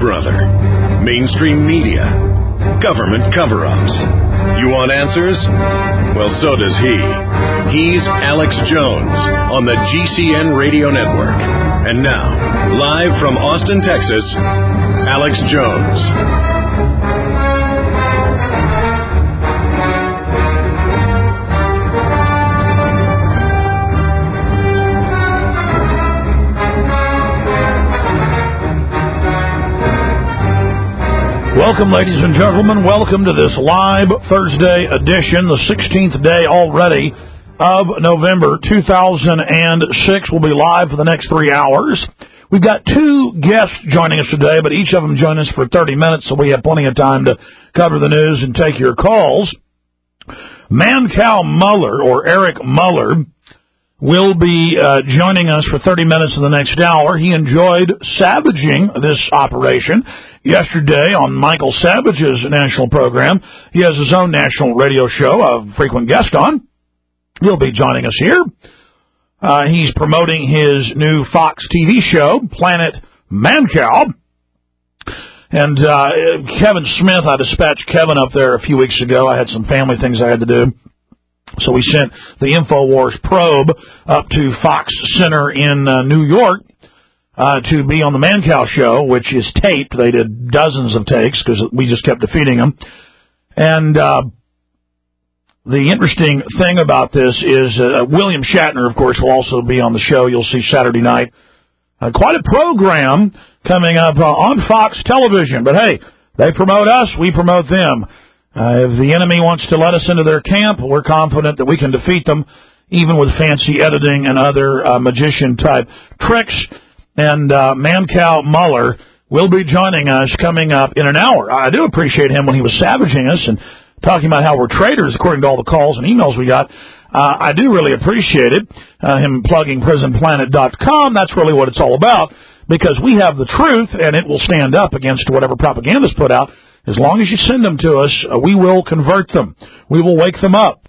brother. Mainstream media. Government cover-ups. You want answers? Well, so does he. He's Alex Jones on the GCN Radio Network. And now, live from Austin, Texas, Alex Jones. Welcome, ladies and gentlemen. Welcome to this live Thursday edition, the 16th day already of November 2006. We'll be live for the next 3 hours. We've got two guests joining us today, but each of them join us for 30 minutes, so we have plenty of time to cover the news and take your calls. Mancow Muller, or Eric Muller, will be joining us for 30 minutes in the next hour. He enjoyed savaging this operation yesterday on Michael Savage's national program. He has his own national radio show, a frequent guest on. He'll be joining us here. He's promoting his new Fox TV show, Planet Mancow. And Kevin Smith, I dispatched Kevin up there a few weeks ago. I had some family things I had to do. So we sent the InfoWars probe up to Fox Center in New York to be on the Mancow show, which is taped. They did dozens of takes because we just kept defeating them. And the interesting thing about this is William Shatner, of course, will also be on the show. You'll see Saturday night. Quite a program coming up on Fox Television. But, hey, they promote us, we promote them. If the enemy wants to let us into their camp, we're confident that we can defeat them, even with fancy editing and other magician-type tricks. And Mancow Muller will be joining us coming up in an hour. I do appreciate him when he was savaging us and talking about how we're traitors, according to all the calls and emails we got. I do really appreciate it, him plugging PrisonPlanet.com. That's really what it's all about, because we have the truth, and it will stand up against whatever propaganda is put out. As long as you send them to us, we will convert them. We will wake them up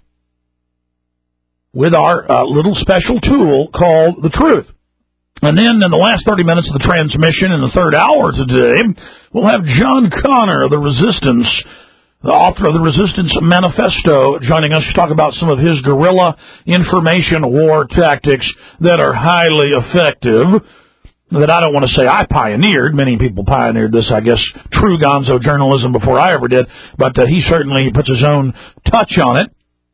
with our little special tool called the truth. And then in the last 30 minutes of the transmission in the third hour today, we'll have John Connor of the Resistance, the author of the Resistance Manifesto, joining us to talk about some of his guerrilla information war tactics that are highly effective. That I don't want to say I pioneered. Many people pioneered this, I guess, true gonzo journalism before I ever did. But he certainly puts his own touch on it.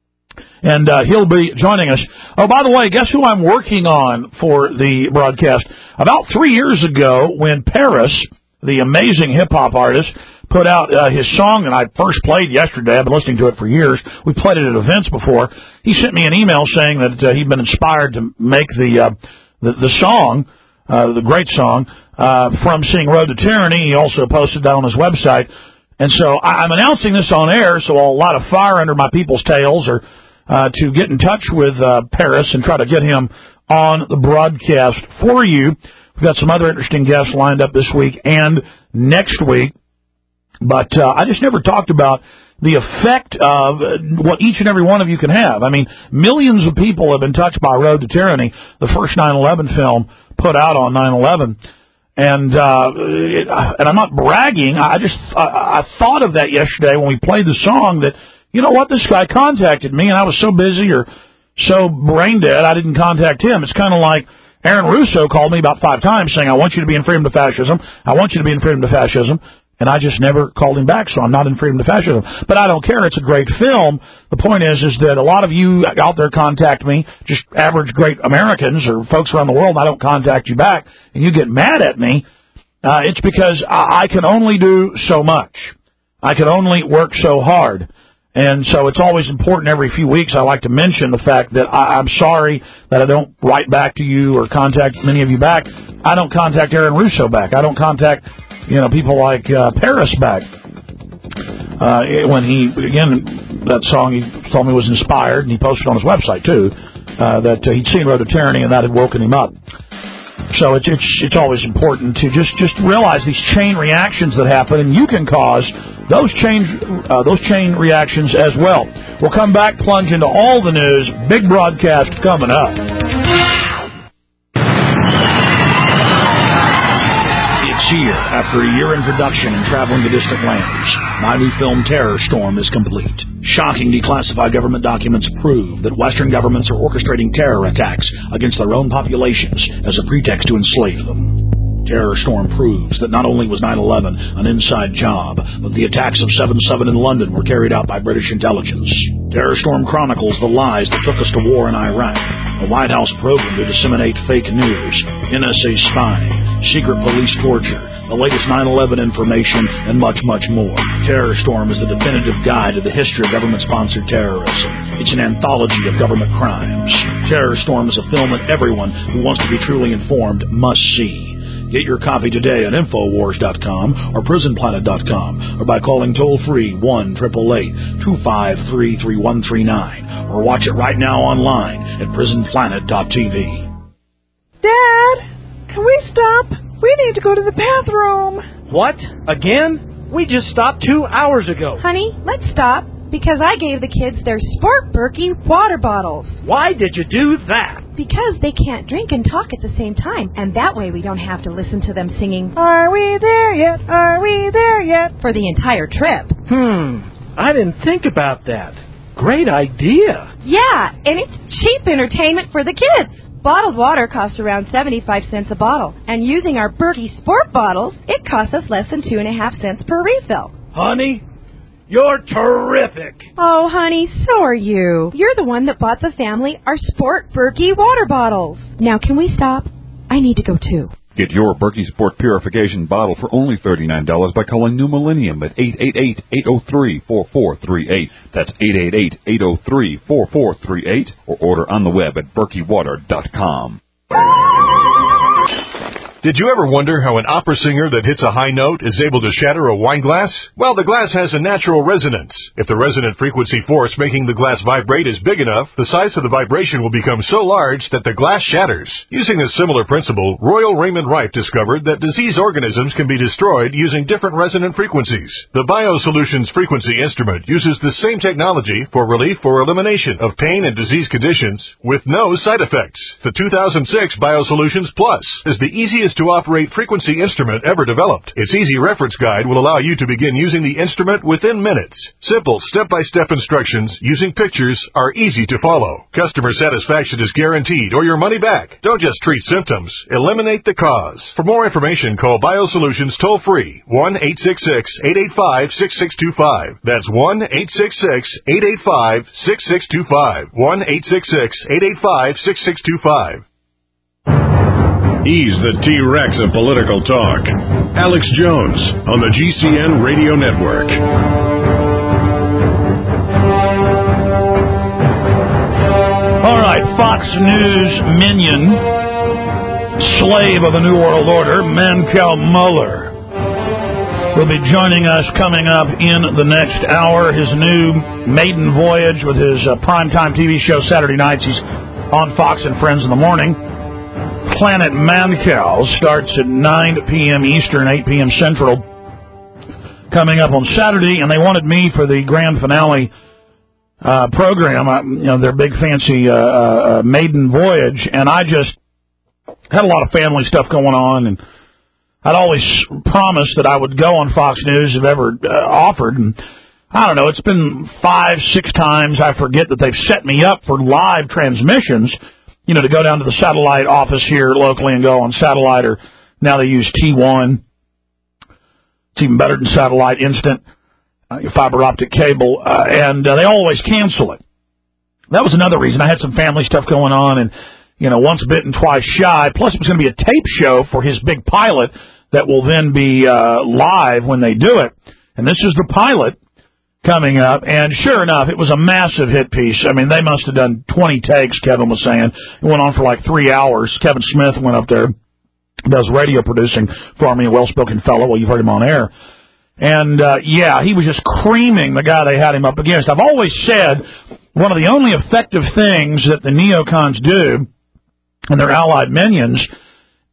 And he'll be joining us. Oh, by the way, guess who I'm working on for the broadcast? About 3 years ago, when Paris, the amazing hip-hop artist, put out his song that I first played yesterday. I've been listening to it for years. We played it at events before. He sent me an email saying that he'd been inspired to make the song, the great song, from seeing Road to Tyranny. He also posted that on his website. And so I'm announcing this on air, so a lot of fire under my people's tails are to get in touch with Paris and try to get him on the broadcast for you. We've got some other interesting guests lined up this week and next week. But I just never talked about the effect of what each and every one of you can have. I mean, millions of people have been touched by Road to Tyranny, the first 9/11 film put out on 9/11. And I'm not bragging. I thought of that yesterday when we played the song that, you know what, this guy contacted me, and I was so busy or so brain dead I didn't contact him. It's kind of like Aaron Russo called me about 5 times saying, I want you to be in Freedom to Fascism. I want you to be in Freedom to Fascism. And I just never called him back, so I'm not in Freedom to Fascism. But I don't care. It's a great film. The point is that a lot of you out there contact me, just average great Americans or folks around the world, and I don't contact you back, and you get mad at me. It's because I can only do so much. I can only work so hard. And so it's always important every few weeks I like to mention the fact that I'm sorry that I don't write back to you or contact many of you back. I don't contact Aaron Russo back. I don't contact people like Paris back. When that song he told me was inspired, and he posted on his website, too, that he'd seen Road to Tyranny, and that had woken him up. So it's always important to just realize these chain reactions that happen, and you can cause those chain reactions as well. We'll come back, plunge into all the news. Big broadcast coming up. This year, after a year in production and traveling to distant lands, my new film Terror Storm is complete. Shocking declassified government documents prove that Western governments are orchestrating terror attacks against their own populations as a pretext to enslave them. Terror Storm proves that not only was 9/11 an inside job, but the attacks of 7/7 in London were carried out by British intelligence. Terror Storm chronicles the lies that took us to war in Iraq, the White House program to disseminate fake news, NSA spying, secret police torture, the latest 9/11 information, and much, much more. Terror Storm is the definitive guide to the history of government-sponsored terrorism. It's an anthology of government crimes. Terror Storm is a film that everyone who wants to be truly informed must see. Get your copy today at Infowars.com or PrisonPlanet.com or by calling toll-free 1-888-253-3139 or watch it right now online at PrisonPlanet.tv. Dad, can we stop? We need to go to the bathroom. What? Again? We just stopped 2 hours ago. Honey, let's stop because I gave the kids their Sport Berkey water bottles. Why did you do that? Because they can't drink and talk at the same time, and that way we don't have to listen to them singing, "Are we there yet? Are we there yet?" for the entire trip. I didn't think about that. Great idea. Yeah, and it's cheap entertainment for the kids. Bottled water costs around 75 cents a bottle, and using our Berkey Sport bottles, it costs us less than 2.5 cents per refill. Honey, you're terrific. Oh, honey, so are you. You're the one that bought the family our Sport Berkey water bottles. Now, can we stop? I need to go, too. Get your Berkey Sport Purification bottle for only $39 by calling New Millennium at 888-803-4438. That's 888-803-4438, or order on the web at berkeywater.com. Did you ever wonder how an opera singer that hits a high note is able to shatter a wine glass? Well, the glass has a natural resonance. If the resonant frequency force making the glass vibrate is big enough, the size of the vibration will become so large that the glass shatters. Using a similar principle, Royal Raymond Rife discovered that disease organisms can be destroyed using different resonant frequencies. The BioSolutions frequency instrument uses the same technology for relief or elimination of pain and disease conditions with no side effects. The 2006 BioSolutions Plus is the easiest to operate frequency instrument ever developed. Its easy reference guide will allow you to begin using the instrument within minutes. Simple step-by-step instructions using pictures are easy to follow. Customer satisfaction is guaranteed or your money back. Don't just treat symptoms, eliminate the cause. For more information, call BioSolutions toll-free 1-866-885-6625. That's 1-866-885-6625. 1-866-885-6625. He's the T-Rex of political talk. Alex Jones on the GCN Radio Network. All right, Fox News minion, slave of the New World Order, Mankel Mueller, will be joining us coming up in the next hour. His new maiden voyage with his primetime TV show Saturday nights. He's on Fox and Friends in the morning. Planet Mankel starts at 9 p.m. Eastern, 8 p.m. Central, coming up on Saturday, and they wanted me for the grand finale program, their big fancy maiden voyage, and I just had a lot of family stuff going on, and I'd always promised that I would go on Fox News if ever offered, and I don't know, it's been 5-6 times, I forget, that they've set me up for live transmissions, to go down to the satellite office here locally and go on satellite, or now they use T1. It's even better than satellite, instant, fiber optic cable, and they always cancel it. That was another reason. I had some family stuff going on, and, once bitten, twice shy. Plus, it was going to be a tape show for his big pilot that will then be live when they do it. And this is the pilot coming up, and sure enough, it was a massive hit piece. I mean, they must have done 20 takes, Kevin was saying. It went on for like 3 hours. Kevin Smith went up there, does radio producing for me, a well-spoken fellow. Well, you've heard him on air. And, he was just creaming the guy they had him up against. I've always said one of the only effective things that the neocons do and their allied minions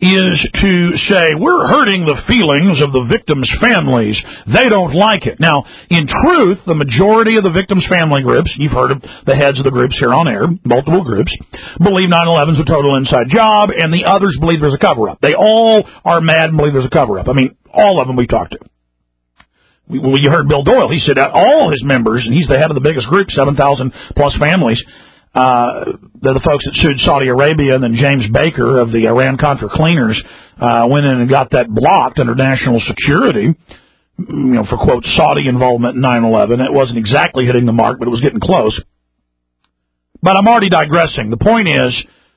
is to say, we're hurting the feelings of the victims' families. They don't like it. Now, in truth, the majority of the victims' family groups, you've heard of the heads of the groups here on air, multiple groups, believe 9/11 is a total inside job, and the others believe there's a cover-up. They all are mad and believe there's a cover-up. I mean, all of them we talked to. You heard Bill Doyle. He said all his members, and he's the head of the biggest group, 7,000-plus families, they're the folks that sued Saudi Arabia, and then James Baker of the Iran-Contra cleaners went in and got that blocked under national security, for, quote, Saudi involvement in 9/11. It wasn't exactly hitting the mark, but it was getting close. But I'm already digressing. The point is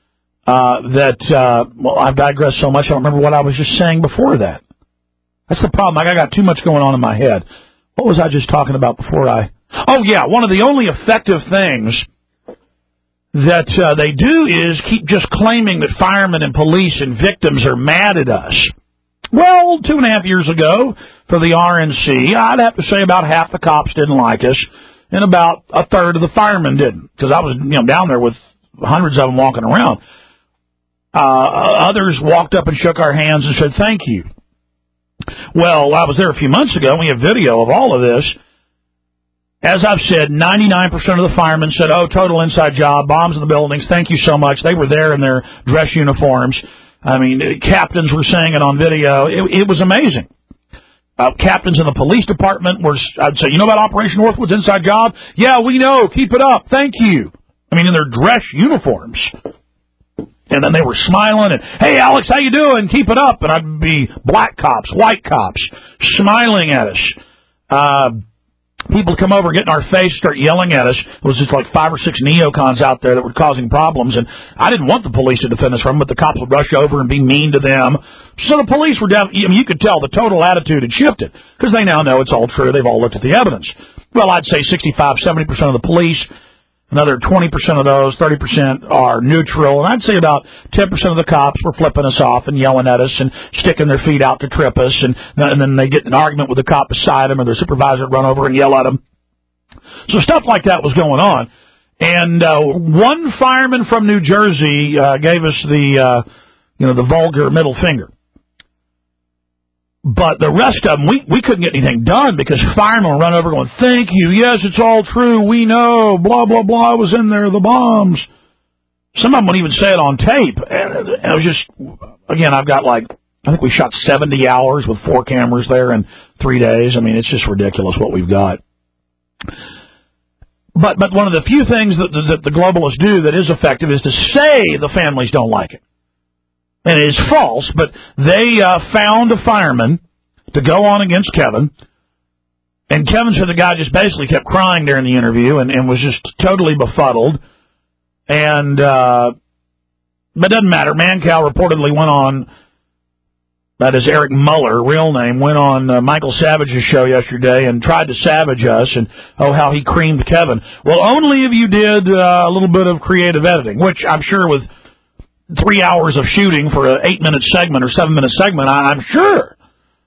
I've digressed so much I don't remember what I was just saying before that. That's the problem. I got too much going on in my head. What was I just talking about before Oh, yeah, one of the only effective things that they do is keep just claiming that firemen and police and victims are mad at us. Well, 2.5 years ago, for the RNC, I'd have to say about half the cops didn't like us, and about a third of the firemen didn't, because I was down there with hundreds of them walking around. Others walked up and shook our hands and said, thank you. Well, I was there a few months ago, and we have video of all of this. As I've said, 99% of the firemen said, oh, total inside job, bombs in the buildings, thank you so much. They were there in their dress uniforms. I mean, captains were saying it on video. It was amazing. Captains in the police department I'd say, you know about Operation Northwood's inside job? Yeah, we know. Keep it up. Thank you. I mean, in their dress uniforms. And then they were smiling and, hey, Alex, how you doing? Keep it up. And I'd be black cops, white cops, smiling at us. People come over, get in our face, start yelling at us. It was just like 5 or 6 neocons out there that were causing problems, and I didn't want the police to defend us from them, but the cops would rush over and be mean to them. So the police were you could tell the total attitude had shifted, because they now know it's all true. They've all looked at the evidence. Well, I'd say 65-70% of the police, another 20% of those, 30% are neutral, and I'd say about 10% of the cops were flipping us off and yelling at us and sticking their feet out to trip us, and then they get in an argument with the cop beside them, or their supervisor would run over and yell at them. So stuff like that was going on. And one fireman from New Jersey gave us the vulgar middle finger. But the rest of them, we couldn't get anything done because firemen would run over going, thank you, yes, it's all true, we know, blah, blah, blah, I was in there, the bombs. Some of them would even say it on tape. And it was just, again, I've got I think we shot 70 hours with 4 cameras there in 3 days. I mean, it's just ridiculous what we've got. But one of the few things that the globalists do that is effective is to say the families don't like it. And it is false, but they found a fireman to go on against Kevin. And Kevin said the guy just basically kept crying during the interview and was just totally befuddled. And but it doesn't matter. Mancow reportedly went on, that is Eric Muller, real name, went on Michael Savage's show yesterday and tried to savage us and, how he creamed Kevin. Well, only if you did a little bit of creative editing, which I'm sure with 3 hours of shooting for an 8-minute segment or 7-minute segment, I'm sure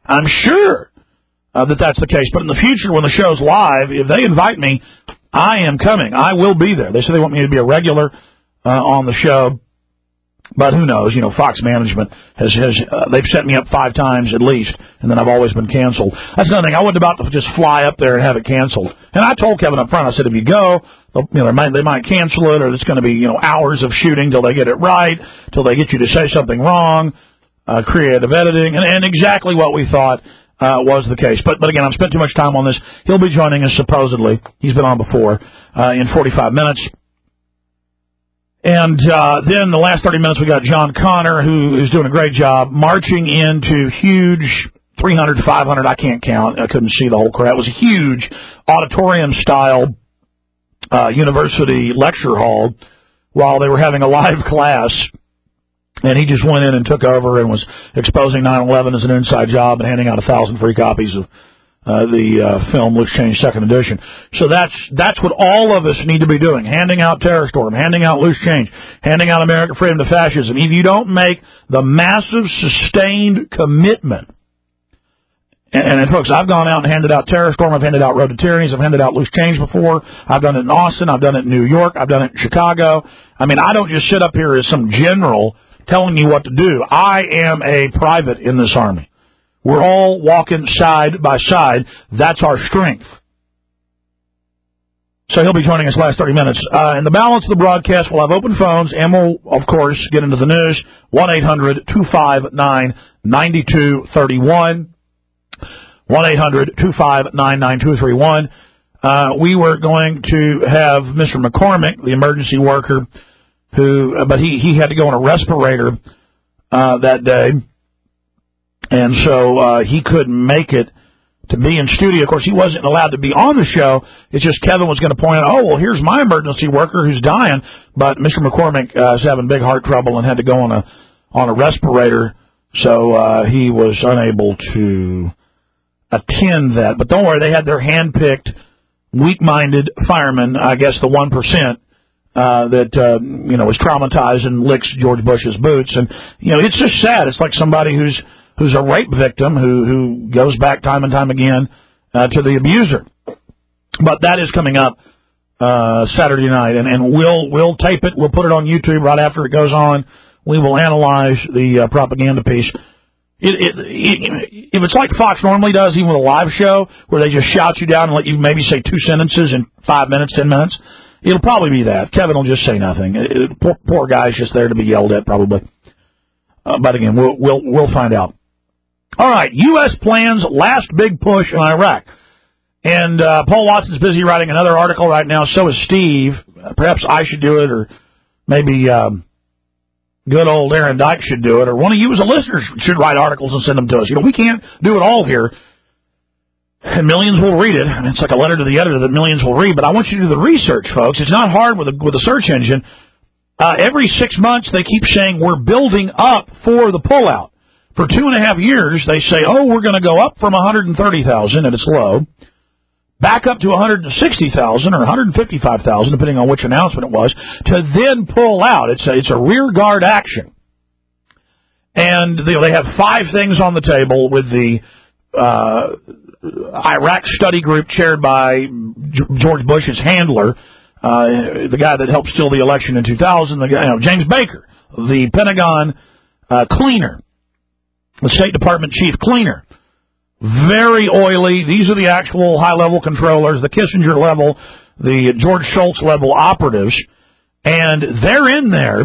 that's the case. But in the future, when the show's live, if they invite me, I am coming. I will be there. They say they want me to be a regular on the show. But who knows? Fox management has they've set me up 5 times at least, and then I've always been canceled. That's another thing. I wasn't about to just fly up there and have it canceled. And I told Kevin up front, I said, if you go, they might cancel it, or it's going to be hours of shooting till they get it right, till they get you to say something wrong, creative editing, and exactly what we thought was the case. But again, I've spent too much time on this. He'll be joining us supposedly. He's been on before in 45 minutes. And then the last 30 minutes, we got John Connor, who is doing a great job, marching into huge 300, 500, I can't count. I couldn't see the whole crowd. It was a huge auditorium-style university lecture hall while they were having a live class. And he just went in and took over and was exposing 9/11 as an inside job and handing out 1,000 free copies of the film Loose Change 2nd edition. So that's what all of us need to be doing, handing out Terror Storm, handing out Loose Change, handing out American Freedom to Fascism. If you don't make the massive, sustained commitment, and folks, I've gone out and handed out Terror Storm, I've handed out Road to Tyranny, I've handed out Loose Change before, I've done it in Austin, I've done it in New York, I've done it in Chicago. I mean, I don't just sit up here as some general telling you what to do. I am a private in this Army. We're all walking side by side. That's our strength. So he'll be joining us last 30 minutes. In the balance of the broadcast, we'll have open phones, and we'll, of course, get into the news. 1-800-259-9231. 1-800-259-9231. We were going to have Mr. McCormick, the emergency worker, but he had to go on a respirator that day, and so he couldn't make it to be in studio. Of course, he wasn't allowed to be on the show. It's just Kevin was going to point out, oh, well, here's my emergency worker who's dying, but Mr. McCormick is having big heart trouble and had to go on a respirator, so he was unable to attend that. But don't worry, they had their hand-picked, weak-minded fireman, I guess the 1%, that was traumatized and licks George Bush's boots. And, it's just sad. It's like somebody who's a rape victim who goes back time and time again to the abuser. But that is coming up Saturday night, and we'll tape it. We'll put it on YouTube right after it goes on. We will analyze the propaganda piece. If it's like Fox normally does, even with a live show, where they just shout you down and let you maybe say 2 sentences in 5 minutes, 10 minutes, it'll probably be that. Kevin will just say nothing. Poor guy's just there to be yelled at, probably. But again, we'll find out. All right, U.S. plans last big push in Iraq. And Paul Watson's busy writing another article right now. So is Steve. Perhaps I should do it, or maybe good old Aaron Dyke should do it, or one of you as a listener should write articles and send them to us. We can't do it all here, and millions will read it. It's like a letter to the editor that millions will read, but I want you to do the research, folks. It's not hard with a search engine. Every 6 months, they keep saying we're building up for the pullout. For 2.5 years, they say, we're going to go up from 130,000 at its low, back up to 160,000 or 155,000, depending on which announcement it was, to then pull out. It's a rear guard action. And they have 5 things on the table with the Iraq study group chaired by George Bush's handler, the guy that helped steal the election in 2000, James Baker, the Pentagon cleaner, the State Department chief cleaner. Very oily. These are the actual high-level controllers, the Kissinger level, the George Shultz level operatives, and they're in there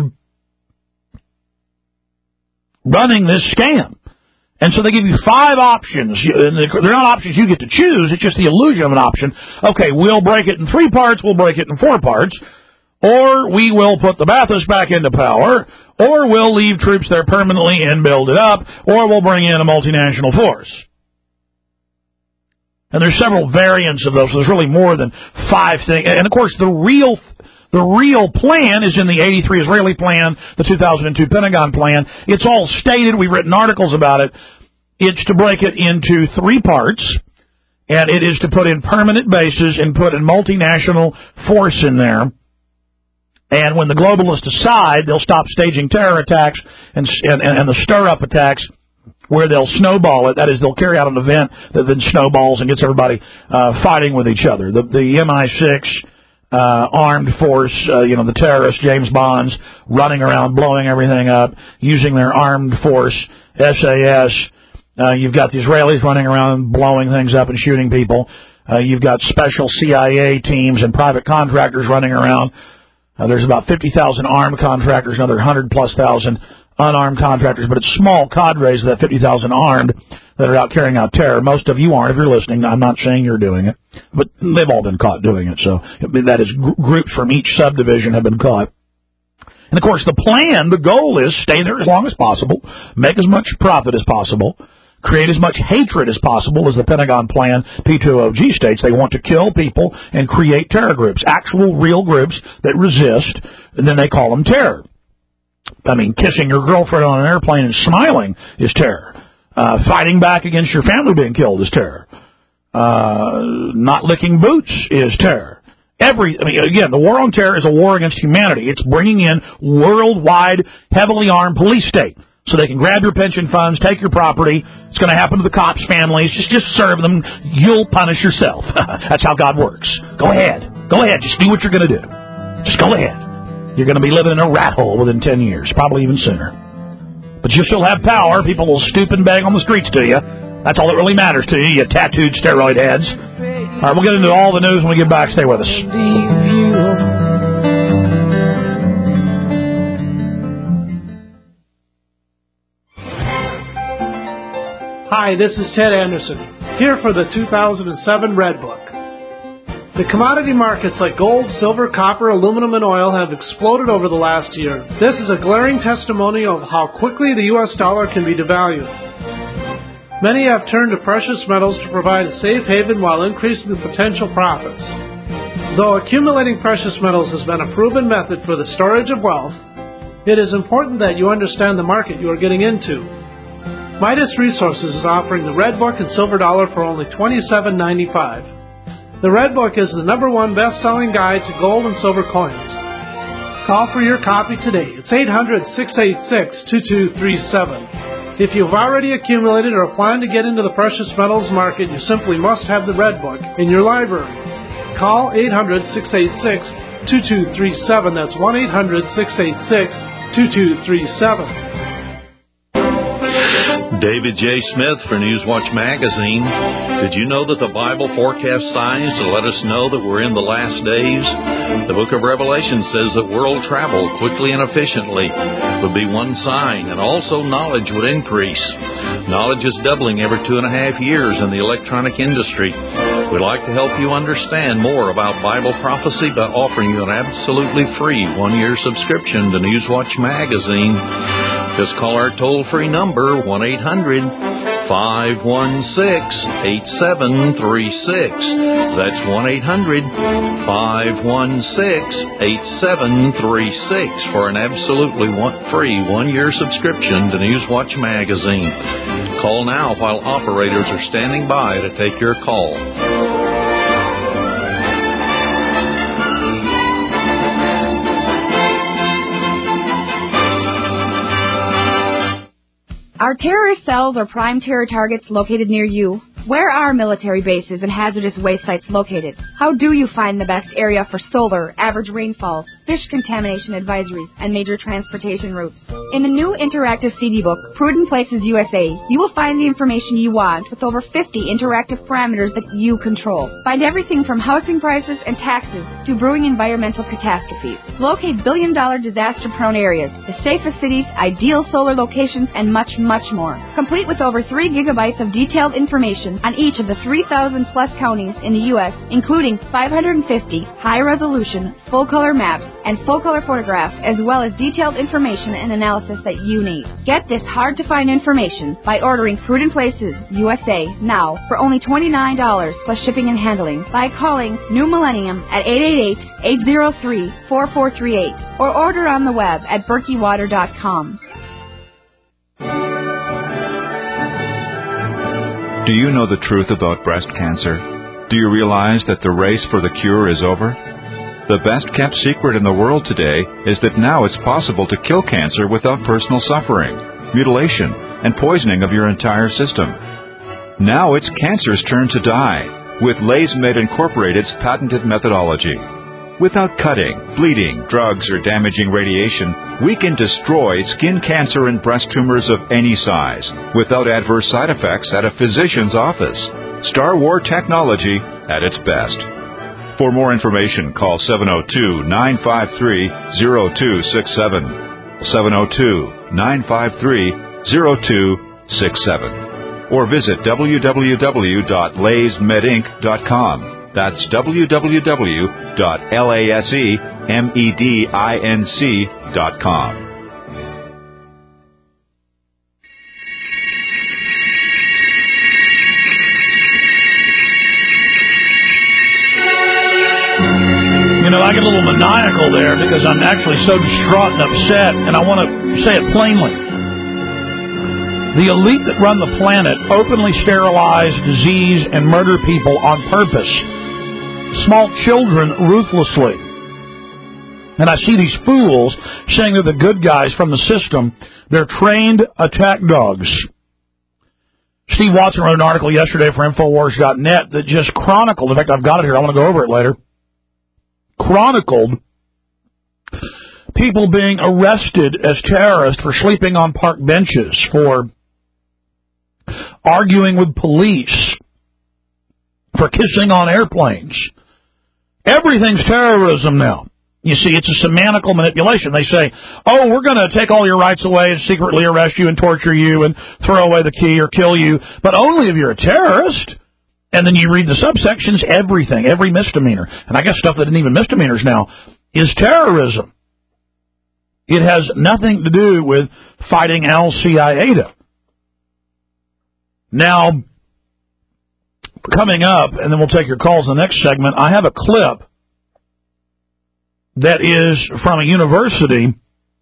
running this scam. And so they give you 5 options. They're not options you get to choose. It's just the illusion of an option. Okay, we'll break it in 3 parts. We'll break it in 4 parts. Or we will put the Ba'athist back into power. Or we'll leave troops there permanently and build it up. Or we'll bring in a multinational force. And there's several variants of those. So there's really more than 5 things. And, of course, the real plan is in the 83 Israeli plan, the 2002 Pentagon plan. It's all stated. We've written articles about it. It's to break it into 3 parts, and it is to put in permanent bases and put a multinational force in there. And when the globalists decide, they'll stop staging terror attacks and the stir-up attacks, where they'll snowball it. That is, they'll carry out an event that then snowballs and gets everybody fighting with each other. The MI6 armed force, the terrorists, James Bonds, running around, blowing everything up, using their armed force, SAS. You've got the Israelis running around, blowing things up and shooting people. You've got special CIA teams and private contractors running around. There's about 50,000 armed contractors, another 100-plus thousand unarmed contractors, but it's small cadres of that 50,000 armed that are out carrying out terror. Most of you aren't, if you're listening. I'm not saying you're doing it, but they've all been caught doing it. So that is, groups from each subdivision have been caught. And, of course, the plan, the goal is stay there as long as possible, make as much profit as possible, create as much hatred as possible, as the Pentagon plan, P2OG, states. They want to kill people and create terror groups, actual real groups that resist, and then they call them terror. I mean, kissing your girlfriend on an airplane and smiling is terror. Fighting back against your family being killed is terror. Not licking boots is terror. Again, the war on terror is a war against humanity. It's bringing in worldwide, heavily armed police state. So they can grab your pension funds, take your property. It's going to happen to the cops' families. Just serve them. You'll punish yourself. That's how God works. Go ahead. Just do what you're going to do. Just go ahead. You're going to be living in a rat hole within 10 years, probably even sooner. But you still have power. People will stoop and beg on the streets to you. That's all that really matters to you, you tattooed steroid heads. All right, we'll get into all the news when we get back. Stay with us. Hi, this is Ted Anderson, here for the 2007 Red Book. The commodity markets like gold, silver, copper, aluminum, and oil have exploded over the last year. This is a glaring testimony of how quickly the U.S. dollar can be devalued. Many have turned to precious metals to provide a safe haven while increasing the potential profits. Though accumulating precious metals has been a proven method for the storage of wealth, it is important that you understand the market you are getting into. Midas Resources is offering the Red Book and Silver Dollar for only $27.95. The Red Book is the #1 best-selling guide to gold and silver coins. Call for your copy today. It's 800-686-2237. If you've already accumulated or plan to get into the precious metals market, you simply must have the Red Book in your library. Call 800-686-2237. That's 1-800-686-2237. David J. Smith for Newswatch Magazine. Did you know that the Bible forecasts signs to let us know that we're in the last days? The book of Revelation says that world travel quickly and efficiently would be one sign, and also knowledge would increase. Knowledge is doubling every 2.5 years in the electronic industry. We'd like to help you understand more about Bible prophecy by offering you an absolutely free 1-year subscription to Newswatch Magazine. Just call our toll-free number, 1-800-516-8736. That's 1-800-516-8736 for an absolutely free 1-year subscription to Newswatch Magazine. Call now while operators are standing by to take your call. Are terrorist cells or prime terror targets located near you? Where are military bases and hazardous waste sites located? How do you find the best area for solar, average rainfall, fish contamination advisories, and major transportation routes? In the new interactive CD book, Prudent Places USA, you will find the information you want with over 50 interactive parameters that you control. Find everything from housing prices and taxes to brewing environmental catastrophes. Locate billion-dollar disaster-prone areas, the safest cities, ideal solar locations, and much, much more. Complete with over 3 gigabytes of detailed information on each of the 3,000-plus counties in the U.S., including 550 high-resolution, full-color maps and full-color photographs, as well as detailed information and analysis that you need. Get this hard-to-find information by ordering Prudent Places USA now for only $29 plus shipping and handling by calling New Millennium at 888-803-4438 or order on the web at berkeywater.com. Do you know the truth about breast cancer? Do you realize that the race for the cure is over? The best-kept secret in the world today is that now it's possible to kill cancer without personal suffering, mutilation, and poisoning of your entire system. Now it's cancer's turn to die with LaysMed Incorporated's patented methodology. Without cutting, bleeding, drugs, or damaging radiation, we can destroy skin cancer and breast tumors of any size without adverse side effects at a physician's office. Star War technology at its best. For more information, call 702-953-0267. 702-953-0267. Or visit www.laysmedinc.com. That's www.lasemedinc.com. You know, I get a little maniacal there because I'm actually so distraught and upset, and I want to say it plainly. The elite that run the planet openly sterilize, disease, and murder people on purpose. Small children ruthlessly. And I see these fools saying they're the good guys from the system. They're trained attack dogs. Steve Watson wrote an article yesterday for Infowars.net that just chronicled, in fact, I've got it here, I want to go over it later, chronicled people being arrested as terrorists for sleeping on park benches, for arguing with police, for kissing on airplanes. Everything's terrorism now. You see, it's a semantical manipulation. They say, oh, we're going to take all your rights away and secretly arrest you and torture you and throw away the key or kill you, but only if you're a terrorist. And then you read the subsections, everything, every misdemeanor. And I guess stuff that isn't even misdemeanors now is terrorism. It has nothing to do with fighting Al-Qaeda. Now, coming up, and then we'll take your calls in the next segment, I have a clip that is from a university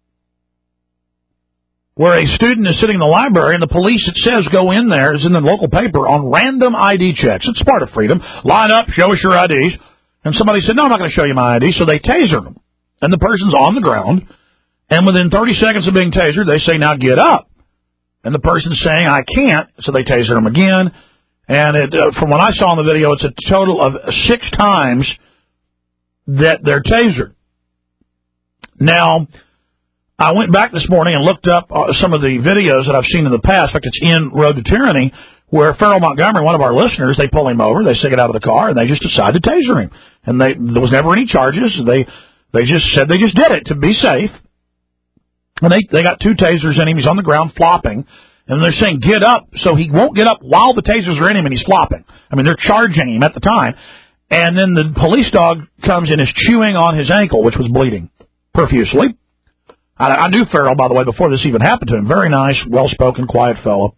where a student is sitting in the library and the police, it says, go in there, is in the local paper, on random ID checks. It's part of freedom. Line up, show us your IDs. And somebody said, no, I'm not going to show you my ID. So they taser them. And the person's on the ground. And within 30 seconds of being tasered, they say, now get up. And the person's saying, I can't. So they taser them again. And from what I saw in the video, it's a total of 6 times that they're tasered. Now, I went back this morning and looked up some of the videos that I've seen in the past. In fact, it's in Road to Tyranny, where Farrell Montgomery, one of our listeners, they pull him over, they stick it out of the car, and they just decide to taser him. And there was never any charges. They just said they just did it to be safe. And they got 2 tasers in him. He's on the ground flopping. And they're saying, get up, so he won't get up while the tasers are in him and he's flopping. I mean, they're charging him at the time. And then the police dog comes and is chewing on his ankle, which was bleeding profusely. I knew Farrell, by the way, before this even happened to him. Very nice, well-spoken, quiet fellow.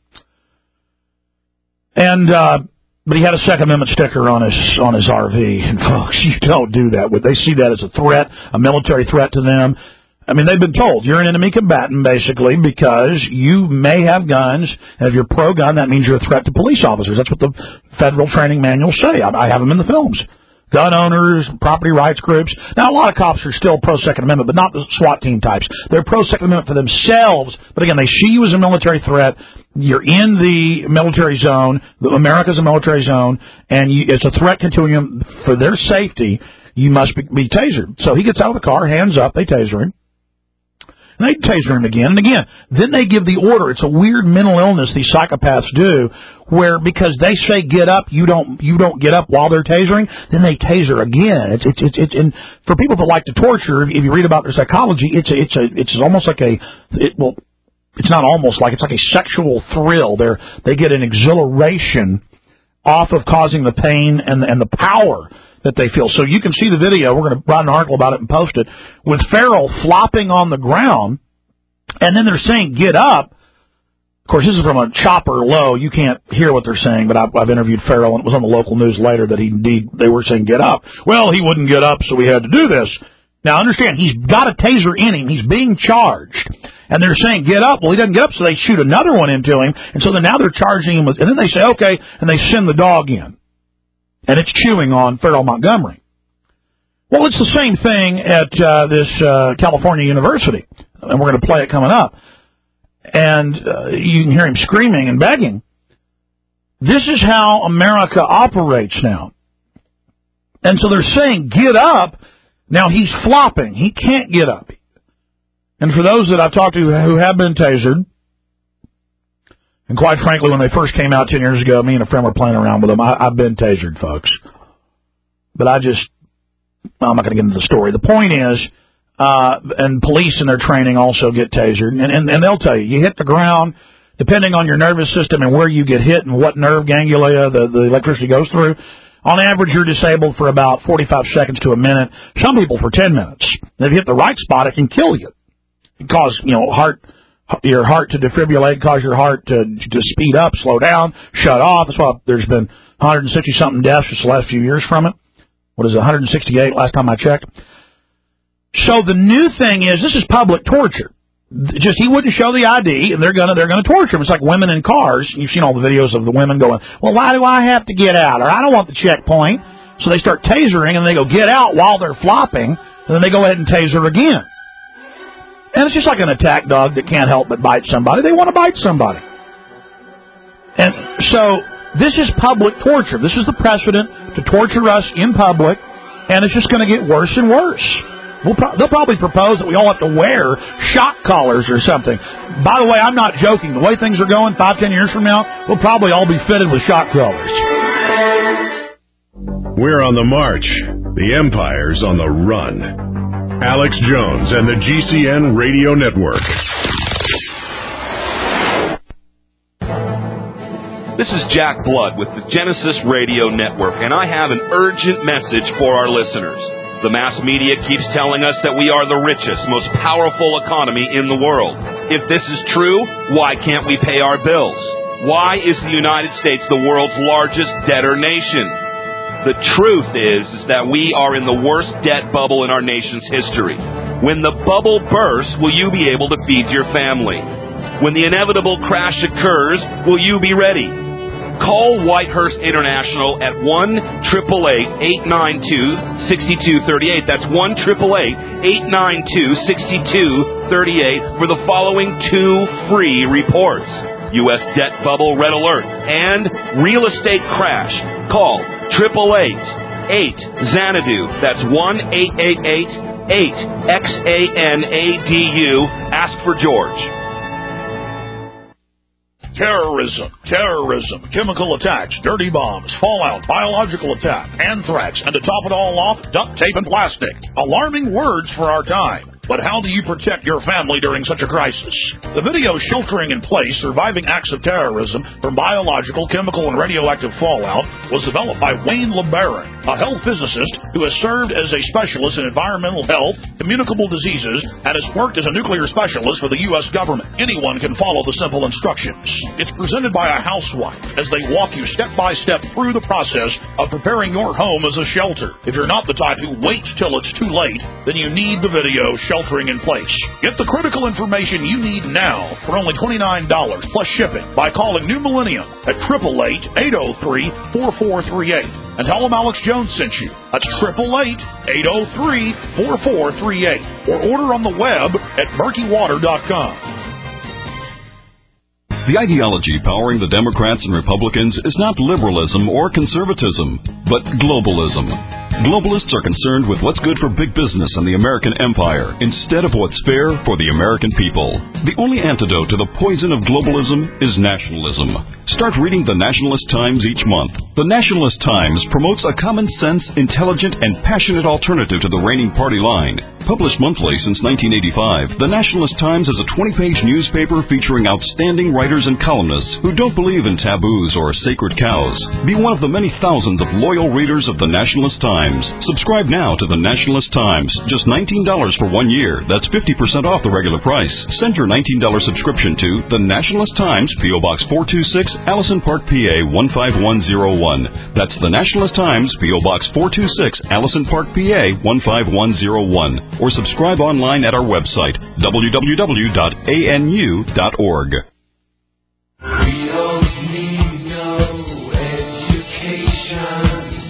And but he had a Second Amendment sticker on his RV. And folks, you don't do that. They see that as a threat, a military threat to them. I mean, they've been told you're an enemy combatant, basically, because you may have guns, and if you're pro-gun, that means you're a threat to police officers. That's what the federal training manuals say. I have them in the films. Gun owners, property rights groups. Now, a lot of cops are still pro-Second Amendment, but not the SWAT team types. They're pro-Second Amendment for themselves, but again, they see you as a military threat. You're in the military zone. America's a military zone, and it's a threat continuum for their safety. You must be tasered. So he gets out of the car, hands up, they taser him. And they taser him again and again. Then they give the order. It's a weird mental illness these psychopaths do, where because they say get up, you don't get up while they're tasering. Then they taser again. It's and for people that like to torture, if you read about their psychology, it's almost like it's not almost like, it's like a sexual thrill. They get an exhilaration off of causing the pain and the power that they feel. So you can see the video. We're going to write an article about it and post it, with Farrell flopping on the ground, and then they're saying, get up. Of course, this is from a chopper low. You can't hear what they're saying, but I've interviewed Farrell, and it was on the local news later that they were saying, get up. Well, he wouldn't get up, so we had to do this. Now, understand, he's got a taser in him. He's being charged. And they're saying, get up. Well, he doesn't get up, so they shoot another one into him. And so now they're charging him with, and then they say, okay, and they send the dog in. And it's chewing on Farrell Montgomery. Well, it's the same thing at this California university, and we're going to play it coming up. And you can hear him screaming and begging. This is how America operates now. And so they're saying, get up. Now he's flopping. He can't get up. And for those that I've talked to who have been tasered, and quite frankly, when they first came out 10 years ago, me and a friend were playing around with them. I've been tasered, folks. But I'm not going to get into the story. The point is, and police in their training also get tasered. And they'll tell you, you hit the ground, depending on your nervous system and where you get hit and what nerve ganglia the electricity goes through. On average, you're disabled for about 45 seconds to a minute. Some people for 10 minutes. And if you hit the right spot, it can kill you. It can cause, your heart to defibrillate, cause your heart to speed up, slow down, shut off. That's why there's been 160-something deaths just the last few years from it. What is it, 168 last time I checked? So the new thing is, this is public torture. Just he wouldn't show the ID, and they're gonna torture him. It's like women in cars. You've seen all the videos of the women going, well, why do I have to get out? Or I don't want the checkpoint. So they start tasering, and they go, get out while they're flopping, and then they go ahead and taser again. And it's just like an attack dog that can't help but bite somebody. They want to bite somebody. And so this is public torture. This is the precedent to torture us in public, and it's just going to get worse and worse. They'll probably propose that we all have to wear shock collars or something. By the way, I'm not joking. The way things are going, 5-10 years from now, we'll probably all be fitted with shock collars. We're on the march. The Empire's on the run. Alex Jones and the GCN Radio Network. This is Jack Blood with the Genesis Radio Network, and I have an urgent message for our listeners. The mass media keeps telling us that we are the richest, most powerful economy in the world. If this is true, why can't we pay our bills? Why is the United States the world's largest debtor nation? The truth is that we are in the worst debt bubble in our nation's history. When the bubble bursts, will you be able to feed your family? When the inevitable crash occurs, will you be ready? Call Whitehurst International at 1-888-892-6238. That's 1-888-892-6238 for the following 2 free reports. U.S. Debt Bubble Red Alert and Real Estate Crash. Call 888-8-XANADU. That's 1-888-8-XANADU. Ask for George. Terrorism, chemical attacks, dirty bombs, fallout, biological attack, anthrax, and to top it all off, duct tape and plastic. Alarming words for our time. But how do you protect your family during such a crisis? The video Sheltering in Place, Surviving Acts of Terrorism from Biological, Chemical, and Radioactive Fallout was developed by Wayne LeBaron, a health physicist who has served as a specialist in environmental health, communicable diseases, and has worked as a nuclear specialist for the U.S. government. Anyone can follow the simple instructions. It's presented by a housewife as they walk you step by step through the process of preparing your home as a shelter. If you're not the type who waits till it's too late, then you need the video Sheltering in Place. Get the critical information you need now for only $29 plus shipping by calling New Millennium at 888-803-4438 and tell them Alex Jones sent you. That's 888-803-4438 or order on the web at murkywater.com. The ideology powering the Democrats and Republicans is not liberalism or conservatism, but globalism. Globalists are concerned with what's good for big business and the American empire instead of what's fair for the American people. The only antidote to the poison of globalism is nationalism. Start reading the Nationalist Times each month. The Nationalist Times promotes a common sense, intelligent, and passionate alternative to the reigning party line. Published monthly since 1985, the Nationalist Times is a 20-page newspaper featuring outstanding writers and columnists who don't believe in taboos or sacred cows. Be one of the many thousands of loyal readers of the Nationalist Times. Subscribe now to the Nationalist Times. Just $19 for 1 year. That's 50% off the regular price. Send your $19 subscription to the Nationalist Times, P.O. Box 426, Allison Park, PA 15101. That's the Nationalist Times, P.O. Box 426, Allison Park, PA 15101. Or subscribe online at our website, www.anu.org. We don't need no education.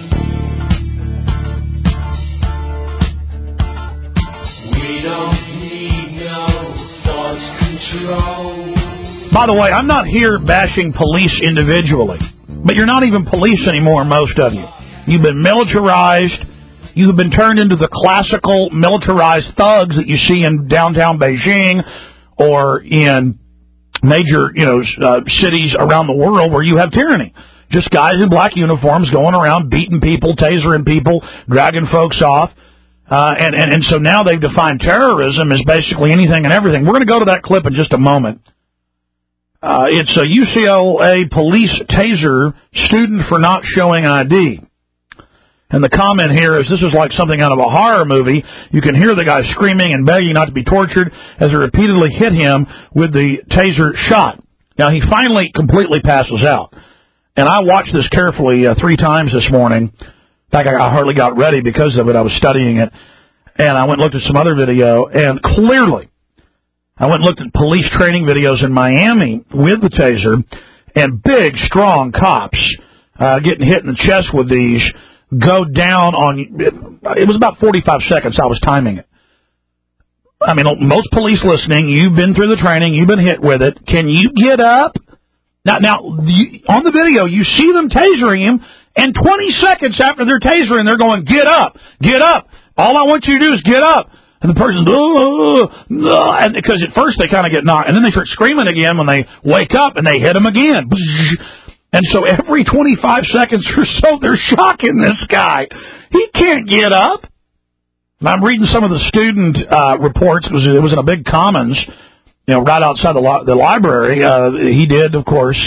We don't need no thought control. By the way, I'm not here bashing police individually, but you're not even police anymore, most of you. You've been militarized. You've been turned into the classical militarized thugs that you see in downtown Beijing or in major, cities around the world where you have tyranny. Just guys in black uniforms going around beating people, tasering people, dragging folks off. And so now they've defined terrorism as basically anything and everything. We're going to go to that clip in just a moment. It's a UCLA police taser student for not showing ID. And the comment here is this is like something out of a horror movie. You can hear the guy screaming and begging not to be tortured as they repeatedly hit him with the taser shot. Now, he finally completely passes out. And I watched this carefully 3 times this morning. In fact, I hardly got ready because of it. I was studying it. And I went and looked at some other video. And clearly, I went and looked at police training videos in Miami with the taser. And big, strong cops getting hit in the chest with these go down on, it was about 45 seconds I was timing it. I mean, most police listening, you've been through the training, you've been hit with it. Can you get up? Now on the video, you see them tasering him, and 20 seconds after they're tasering, they're going, get up, get up. All I want you to do is get up. And the person, and because at first they kind of get knocked, and then they start screaming again when they wake up, and they hit them again. And so every 25 seconds or so, they're shocking this guy. He can't get up. And I'm reading some of the student reports. It was in a big commons, right outside the library. He did, of course,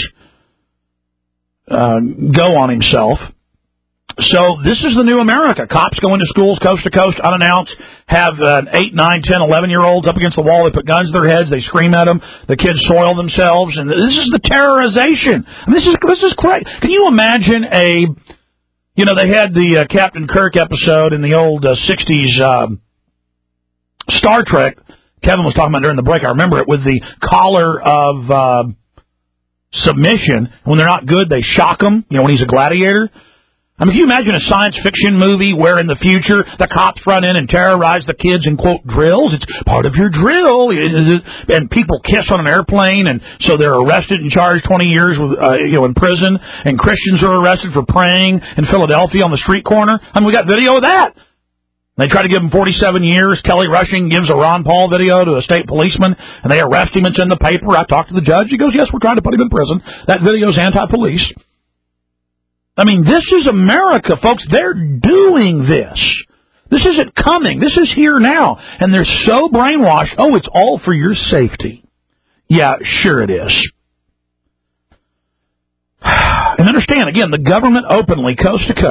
go on himself. So this is the new America. Cops go into schools coast to coast, unannounced, have 8, 9, 10, 11-year-olds up against the wall. They put guns to their heads. They scream at them. The kids soil themselves. And this is the terrorization. I mean, this is crazy. Can you imagine they had the Captain Kirk episode in the old 60s Star Trek. Kevin was talking about during the break. I remember it with the collar of submission. When they're not good, they shock them, when he's a gladiator. I mean, can you imagine a science fiction movie where in the future the cops run in and terrorize the kids in, quote, drills? It's part of your drill. And people kiss on an airplane, and so they're arrested and charged 20 years with, in prison. And Christians are arrested for praying in Philadelphia on the street corner. I mean, we got video of that. They try to give him 47 years. Kelly Rushing gives a Ron Paul video to a state policeman, and they arrest him. It's in the paper. I talked to the judge. He goes, yes, we're trying to put him in prison. That video's anti-police. I mean, this is America, folks. They're doing this. This isn't coming. This is here now. And they're so brainwashed, it's all for your safety. Yeah, sure it is. And understand, again, the government openly, coast to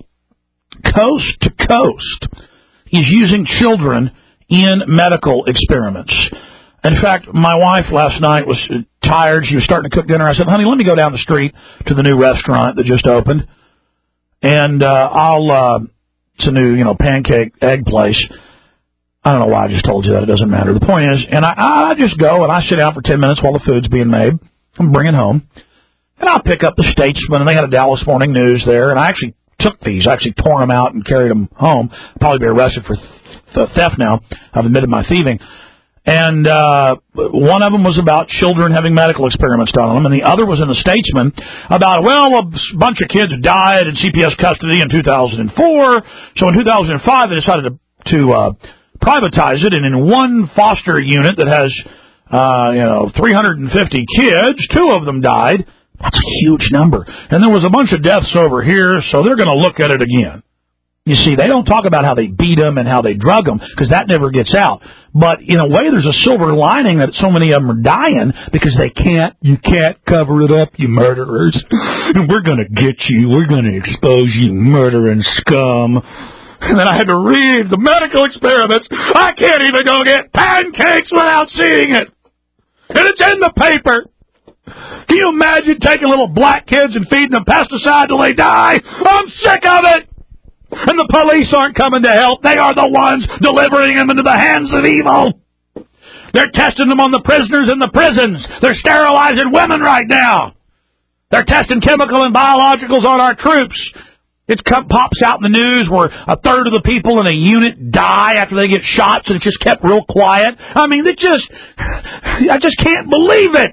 coast, is using children in medical experiments. In fact, my wife last night was tired. She was starting to cook dinner. I said, honey, let me go down the street to the new restaurant that just opened. And it's a new, pancake egg place. I don't know why I just told you that. It doesn't matter. The point is, and I just go and I sit down for 10 minutes while the food's being made. I'm bringing it home. And I'll pick up the Statesman, and they had a Dallas Morning News there. And I actually took these. I actually tore them out and carried them home. I'll probably be arrested for theft now. I've admitted my thieving. And one of them was about children having medical experiments done on them, and the other was in the Statesman about, a bunch of kids died in CPS custody in 2004, so in 2005 they decided to privatize it, and in one foster unit that has 350 kids, 2 of them died. That's a huge number. And there was a bunch of deaths over here, so they're going to look at it again. You see, they don't talk about how they beat them and how they drug them, because that never gets out. But in a way, there's a silver lining that so many of them are dying because you can't cover it up, you murderers. We're going to get you. We're going to expose you, murdering scum. And then I had to read the medical experiments. I can't even go get pancakes without seeing it. And it's in the paper. Can you imagine taking little black kids and feeding them pesticide till they die? I'm sick of it. And the police aren't coming to help. They are the ones delivering them into the hands of evil. They're testing them on the prisoners in the prisons. They're sterilizing women right now. They're testing chemical and biologicals on our troops. It pops out in the news where a third of the people in a unit die after they get shots, and it's just kept real quiet. I mean, I just can't believe it.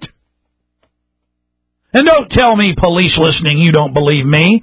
And don't tell me, police listening, you don't believe me.